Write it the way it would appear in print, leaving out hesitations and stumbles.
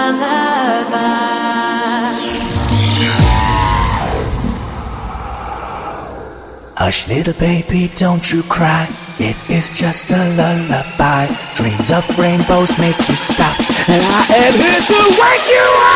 Hush, little baby, don't you cry. It is just a lullaby. Dreams of rainbows make you stop, and I am here to wake you up.